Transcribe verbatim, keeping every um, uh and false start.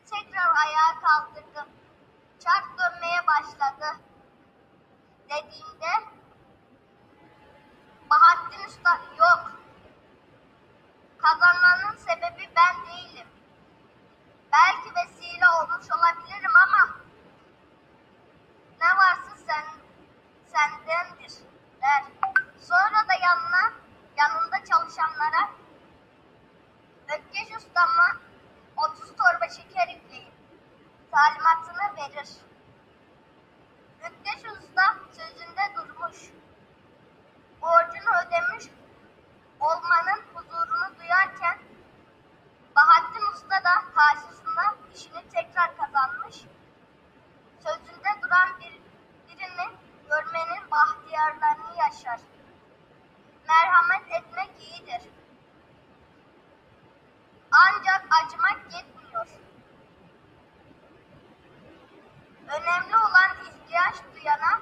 tekrar ayağa kaldırdı. Çark dönmeye başladı. Dediğinde Bahattin Usta yok. Kazanmanın sebebi ben değilim. Belki vesile olmuş olabilirim ama ne varsa sen sendendir der. Sonra da yanına yanında çalışanlara Ökkeş Usta'ma otuz torba şeker yükleyin talimatını verir. Ökkeş Usta sözünde durmuş. Borcunu ödemiş olmanın huzurunu duyarken Bahattin Usta da karşısında işini tekrar kazanmış. Sözünde duran bir, birini görmenin bahtiyarlarını yaşar. Merhamet etmek iyidir. Ancak acımak yetmiyor. Önemli olan ihtiyaç duyana